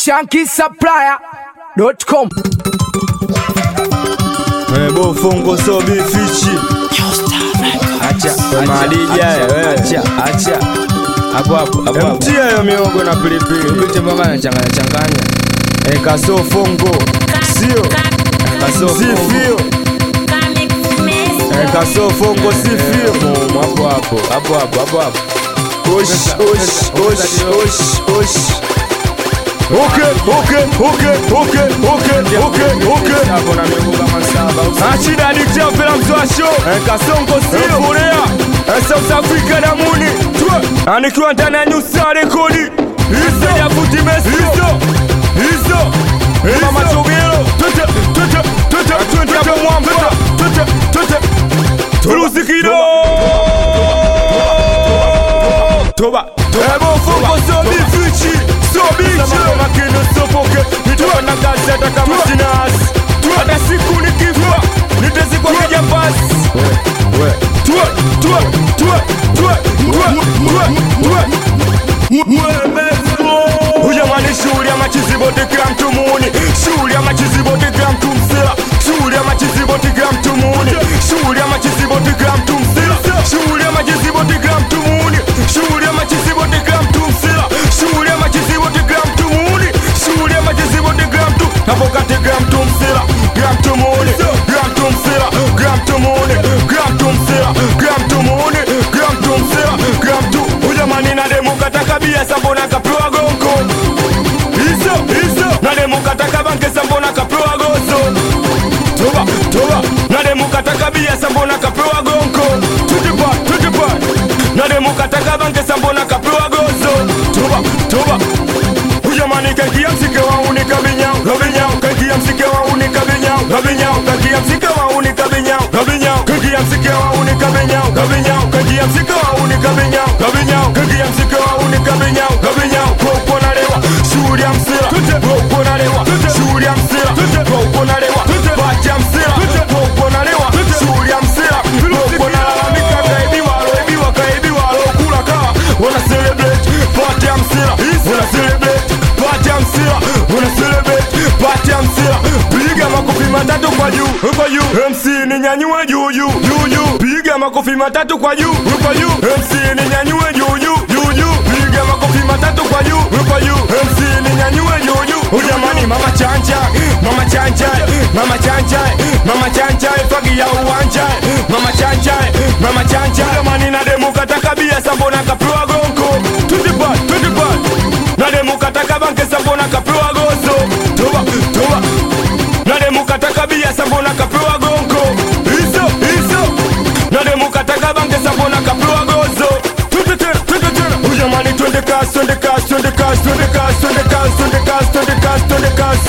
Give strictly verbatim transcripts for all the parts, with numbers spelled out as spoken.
Shanky Supplier dot com. Webo fungo so bifichi. Acha, madija wewe. Acha, acha. Hapo hapo, hapo hapo. Mtia hiyo miogo na pilipili. Upite mpaka na changanya changanya. Eh, kaso fungo. Sio. Kaso sifio. Eh, kaso fungo sifio. Hapo hapo, hapo hapo, hapo hapo. Osh, osh, osh, osh, osh. Okay, okay, okay, okay, okay, okay, okay. Hapo na mimi kama saba. Achida diktia pela mzwa show. Eh, kasongo sio. Korea. Eh, South Africa na muni. Twa. Anikiwa ndani ya New Star Record. Hizo ya futi Messi. Hizo. Hizo. Mama Chogero. Tete, tete, tete, tete hapo mwamba. Tete, tete. Turusi kido. Toba. Ebo fungo so bifichi. So bichi Sama makino so poke Nitoka na gazi hata kama sinas Hata siku nikifa Nitazikwa kija basi Tuwe Tuwe Tuwe Tuwe Tuwe Tuwe Tuwe Ujamani shuri ya machizi bote kila mtu muni Shuri ya machizi bote kila mtu msila Shuri ya machizi bote kila mtu muni Shuri ya machizi bote kila mtu msila Shuri ya machizi bote kila mtu muni Shuri ya machizi bote kila mtu msila Shuri ya machizi bote kila mtu muni Shuri ya machizi bote kila mtu Hapo kati kila mtu msila Kila mtu muni Kila mtu msila Kila mtu muni Kila mtu msila Kila mtu muni Kila mtu msila Kila mtu Ujamani na demu kataka bia sambona kapewa gonko Iso, iso Na demu kataka banke sambona kapewa gozo Toba, toba Na demu kataka bia sambona kapewa gonko Tujipa, tujipa Na demu kataka banke sambona kapewa gozo Toba, toba Ujamani kankia msike wa unika binyao Gabinyao, kankia msike wa unika binyao Gabinyao, kankia msike wa unika binyao Gabinyao, kankia msike wa unika binyao Gabinyao, kankia msike wa unika binyao Gabinyao, kankia msike wa unika binyao Gabinyao, kwa upona lewa Shuri ya msila, kwa upona lewa Shuri ya msila, kwa upona lewa Bati ya msila, kwa upona lewa Shuri ya msila, kwa upona lalamika Kaibiwa, aloibiwa, kaibiwa, alokula kawa Wana celebrate, bati ya msila Wana celebrate, bati ya msila Wana celebrate, bati ya msila Piga makofi matatu kwa juu, kwa juu M C ni nyanyue juu, juu, juu, juu Piga makofi matatu kwa juu, kwa juu M C ni nyanyue juu, juu, juu, juu Piga makofi matatu kwa juu, kwa juu M C ni nyanyue juu, juu Ujamani mama chanja, mama chanja Mama chanja, mama chanja Fagi ya uwanja, mama chanja Mama chanja Ujamani na demu kataka bia sambona kapewa gonko Tujipa, tujipa Na demu kataka banke sambona kapewa gozo Toba, toba Na demu kataka bia sambona kapewa gonko Iso, iso Na demu kataka banke sambona kapewa gozo Tuti tena, tuti tena Ujamani twende kasi, twende kasi, twende kasi, twende kasi, twende kasi, twende kasi, twende kasi, twende kasi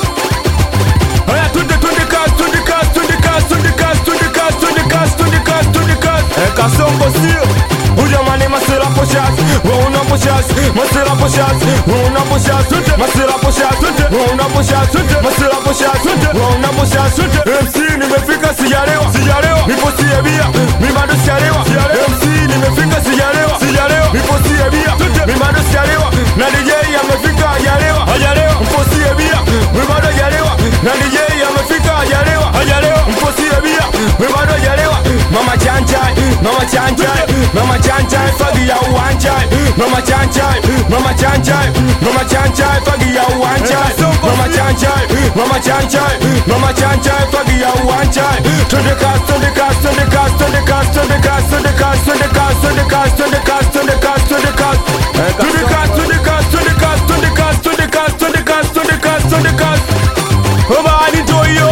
Haya twende, twende kasi, twende kasi, twende kasi, twende kasi, twende kasi, twende kasi, twende kasi, twende kasi Eh kasongo sio Ujamani masela poshas, wauna poshas Masela poshas, wauna poshas Masela poshas, wauna poshas Masela poshas, wauna poshas M C nimefika sijalewa, sijalewa Nipo siye bia, mi bado sijalewa M C nimefika sijalewa, sijalewa Nipo siye bia, mi bado sijalewa Na D J amefika hajalewa, hajalewa Nipo siye bia, mi bado hajalewa Na D J amefika hajalewa, hajalewa Nipo siye bia, mi bado hajalewa Mama chanchai, mama chanchai Mama chanchai, fagi ya uwanchai Mama chanchai, mama chanchai Mama chanchai, fagi ya uwanchai Mama chanchai, mama chanchai Mama chanchai, fagi ya uwanchai Twende kasi, twende kasi, twende kasi, twende kasi, twende kasi, twende kasi, twende kasi, twende kasi, twende kasi, twende kasi, twende kasi Twende kasi, twende kasi, twende kasi, twende kasi, twende kasi, twende kasi, twende kasi, twende kasi Oba anito yo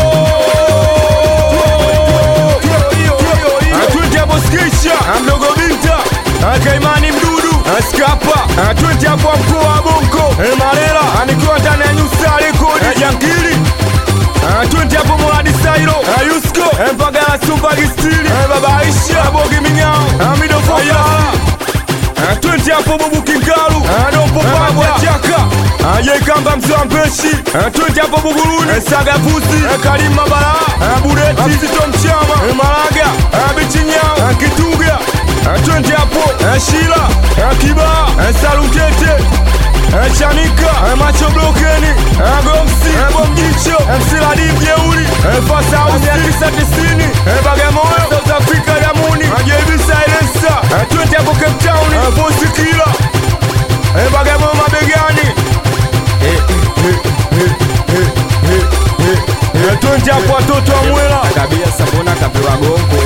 Atwende hapo skisha Amdogo binta Akaimani mdudu Skapa Atwende hapo mkuu wa bonko Marela Anikiwa ndani ya New Star Record Jankili Atwende hapo Mwadi Sairo Yusko Mpagala Sumbagi Stili Baba Aisha Bogi Minyao Amido Fayala Atwende hapo Bubu Kingalu Adompo Pagwa Chaka Ajekamba Mzwa Mpeshi Atwende hapo Buguruni Saga Pusi Karim Mabala Bureti Sito Mchama Maraga Bichinyao Kituga Twende hapo Shila Kiba Salutete Chanika Macho Blokeni fasa au mia tisa tisini eh, Bagamoyo South Africa Damuni Ajebi Silencer eh, twende hapo Cape Town eh, Boss Killer eh, Bagamoyo mabegani eh, eh, eh, eh, eh, eh, eh, twende hapo watoto wa Mwela Tabia Sambona kapewa gongo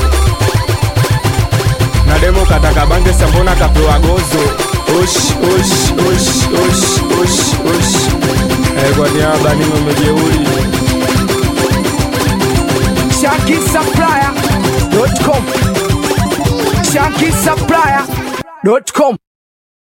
na demo kataka bange Sambona kapewa gozo osh osh osh osh osh osh eh, kwa niaba ni mmejeuri Shanky Supplier dot com Shanky Supplier dot com